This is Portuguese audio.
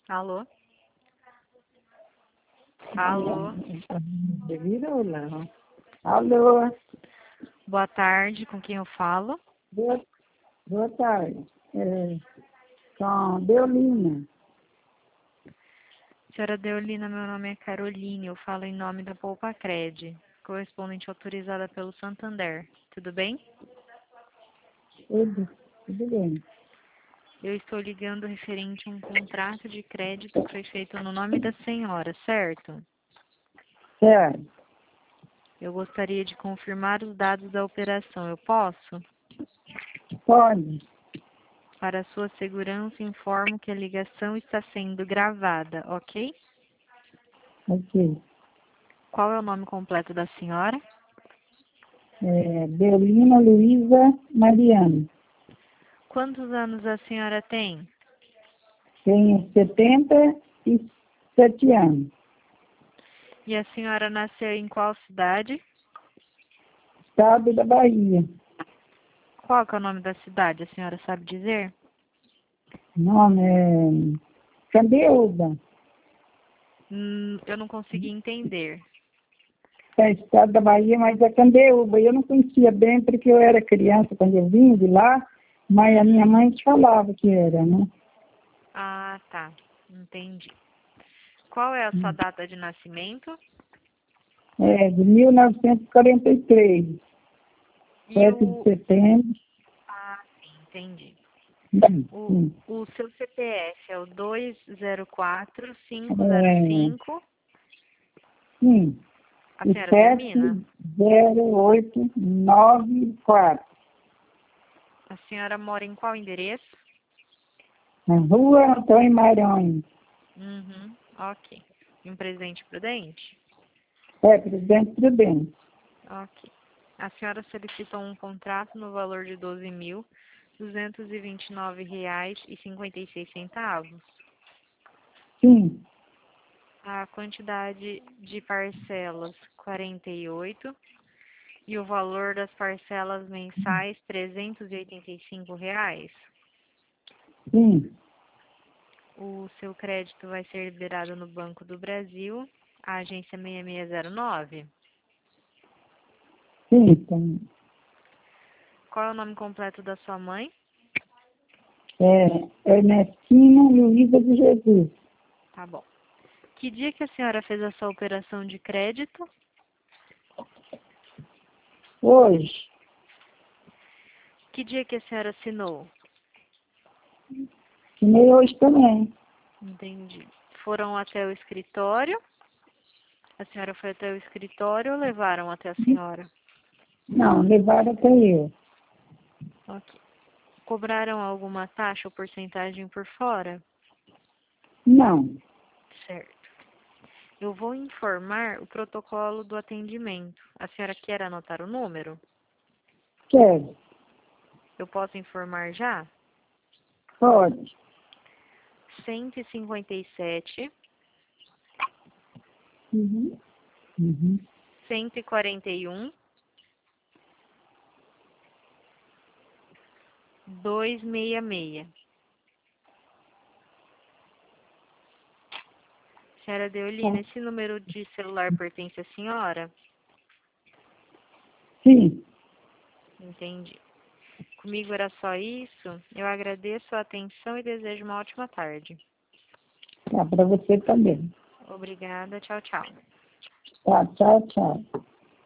Alô? Alô? Alô, Boa tarde, com quem eu falo? boa, boa tarde. Com Deolina. Senhora Deolina, meu nome é Caroline, eu falo em nome da Poupa-Cred, correspondente autorizada pelo Santander. Tudo bem? Tudo bem. Eu estou ligando referente a um contrato de crédito que foi feito no nome da senhora, certo? Certo. Eu gostaria de confirmar os dados da operação. Eu posso? Pode. Para sua segurança, informo que a ligação está sendo gravada, ok? Ok. Qual é o nome completo da senhora? Deolina Luísa Mariano. Quantos anos a senhora tem? Tenho 77 anos. E a senhora nasceu em qual cidade? Estado da Bahia. Qual que é o nome da cidade? A senhora sabe dizer? Nome é Candeúba. Eu não consegui entender. É estado da Bahia, mas é Candeúba. Eu não conhecia bem porque eu era criança quando eu vim de lá, mas a minha mãe falava que era, né? Ah, tá. Entendi. Qual é a sua data de nascimento? De 1943, E 7 de setembro. Ah, sim, entendi. Sim, O, sim. o seu CPF é o 204 É, 505. sim, A e senhora termina? 70894, A senhora mora em qual endereço? na rua Antônio Marões. Uhum, ok. Em Presidente Prudente? Presidente Prudente. Ok. A senhora solicitou um contrato no valor de R$ 12.229,56. Sim, A quantidade de parcelas, 48. E o valor das parcelas mensais, R$ 385. sim, O seu crédito vai ser liberado no Banco do Brasil, a agência 6609. sim, sim. Qual é o nome completo da sua mãe? Ernestina Luísa de Jesus. Tá bom. Que dia que a senhora fez essa operação de crédito? Hoje, Que dia que a senhora assinou? que nem hoje também. Entendi. Foram até o escritório? A senhora foi até o escritório ou levaram até a senhora? Não, levaram até eu. Ok. Cobraram alguma taxa ou porcentagem por fora? Não, Certo. Eu vou informar o protocolo do atendimento. A senhora quer anotar o número? quero. Eu posso informar já? Pode. 157, Uhum. Uhum. 141, 266. Senhora Deolina, esse número de celular pertence à senhora? Sim, Entendi. Comigo era só isso. Eu agradeço a atenção e desejo uma ótima tarde. tá para você também. Obrigada. Tchau, tchau. Tá, tchau, tchau.